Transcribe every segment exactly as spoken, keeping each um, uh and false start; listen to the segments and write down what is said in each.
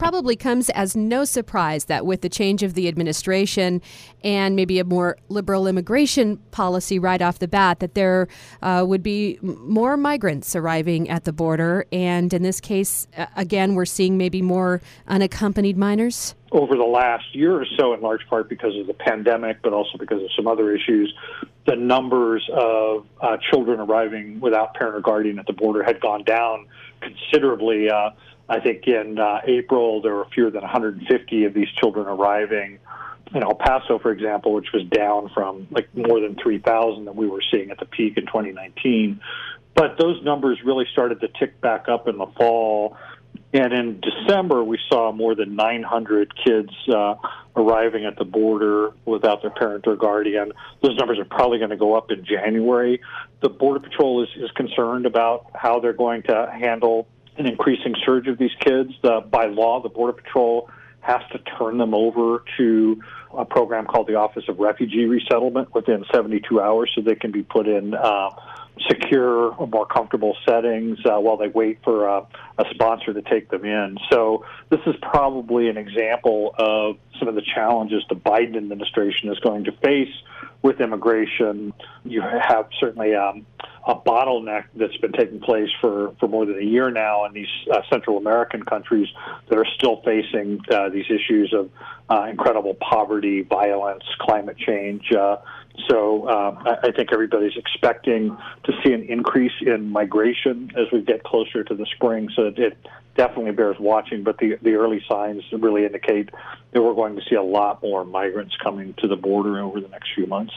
probably comes as no surprise that with the change of the administration and maybe a more liberal immigration policy right off the bat, that there uh, would be more migrants arriving at the border. And in this case, uh, again, we're seeing maybe more unaccompanied minors. Over the last year or so, in large part because of the pandemic, but also because of some other issues, the numbers of uh, children arriving without parent or guardian at the border had gone down considerably. Uh, I think in uh, April, there were fewer than one hundred fifty of these children arriving in El Paso, for example, which was down from like more than three thousand that we were seeing at the peak in twenty nineteen. But those numbers really started to tick back up in the fall. And in December, we saw more than nine hundred kids uh, arriving at the border without their parent or guardian. Those numbers are probably going to go up in January. The Border Patrol is, is concerned about how they're going to handle an increasing surge of these kids. Uh, by law, the Border Patrol has to turn them over to a program called the Office of Refugee Resettlement within seventy-two hours so they can be put in uh, secure, more comfortable settings uh, while they wait for uh, a sponsor to take them in. So this is probably an example of some of the challenges the Biden administration is going to face with immigration. You have certainly um, a bottleneck that's been taking place for, for more than a year now in these uh, Central American countries that are still facing uh, these issues of uh, incredible poverty, violence, climate change. Uh, so uh, I, I think everybody's expecting to see an increase in migration as we get closer to the spring. So it, it definitely bears watching, but the, the early signs really indicate that we're going to see a lot more migrants coming to the border over the next few months.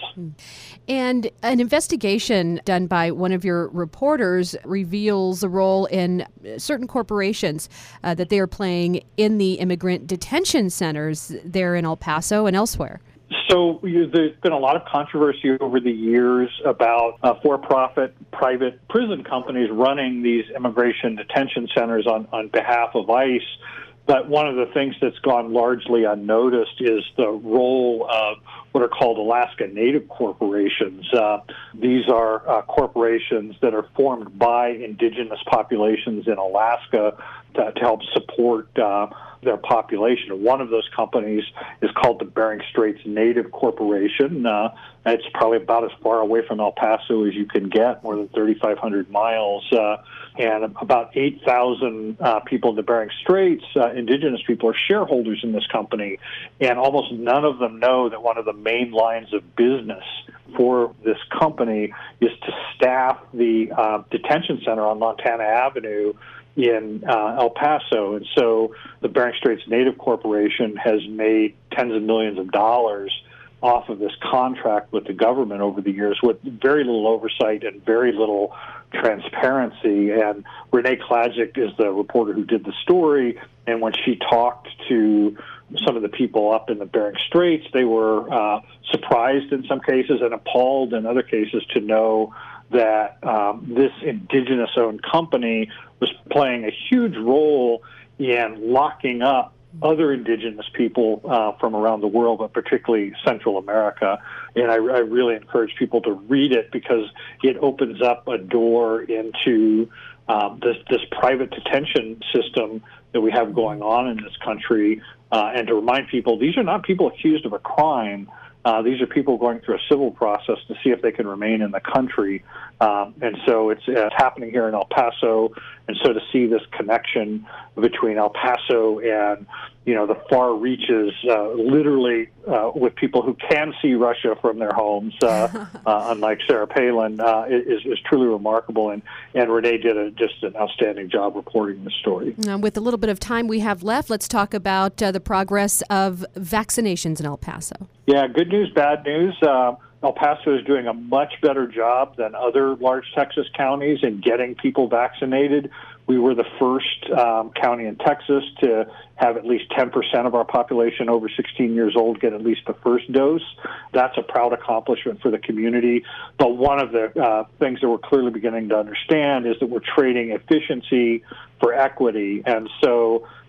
And an investigation done by one of your reporters reveals a role in certain corporations uh, that they are playing in the immigrant detention centers there in El Paso and elsewhere. So you, there's been a lot of controversy over the years about uh, for-profit private prison companies running these immigration detention centers on, on behalf of ICE. But one of the things that's gone largely unnoticed is the role of what are called Alaska Native corporations. Uh, these are uh, corporations that are formed by indigenous populations in Alaska to, to help support uh, their population. One of those companies is called the Bering Straits Native Corporation. Uh, it's probably about as far away from El Paso as you can get, more than thirty-five hundred miles. Uh, and about eight thousand uh, people in the Bering Straits, uh, indigenous people, are shareholders in this company. And almost none of them know that one of the main lines of business for this company is to staff the uh, detention center on Montana Avenue in uh, El Paso. And so the Bering Straits Native Corporation has made tens of millions of dollars off of this contract with the government over the years with very little oversight and very little transparency. And Renee Klajic is the reporter who did the story, and when she talked to some of the people up in the Bering Straits, they were uh, surprised in some cases and appalled in other cases to know that um, this indigenous-owned company was playing a huge role in locking up other indigenous people uh, from around the world, but particularly Central America. And I, I really encourage people to read it because it opens up a door into um, this, this private detention system that we have going on in this country, uh, and to remind people these are not people accused of a crime. Uh, these are people going through a civil process to see if they can remain in the country. Um, and so it's, uh, it's happening here in El Paso. And so to see this connection between El Paso and, you know, the far reaches, uh, literally uh, with people who can see Russia from their homes, uh, uh, unlike Sarah Palin, uh, is, is truly remarkable. And, and Renee did a, just an outstanding job reporting the story. Now, with the little bit of time we have left, let's talk about uh, the progress of vaccinations in El Paso. Yeah, good news, bad news. Uh, El Paso is doing a much better job than other large Texas counties in getting people vaccinated. We were the first um, county in Texas to have at least ten percent of our population over sixteen years old get at least the first dose. That's a proud accomplishment for the community. But one of the uh, things that we're clearly beginning to understand is that we're trading efficiency for equity. And so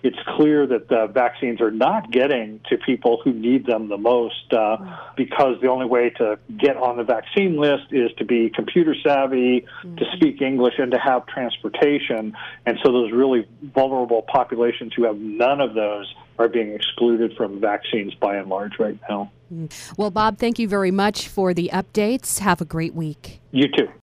it's clear that the vaccines are not getting to people who need them the most uh, because the only way to get on the vaccine list is to be computer savvy, mm-hmm. to speak English, and to have transportation. And so those really vulnerable populations who have none of those are being excluded from vaccines by and large right now. Well, Bob, thank you very much for the updates. Have a great week. You too.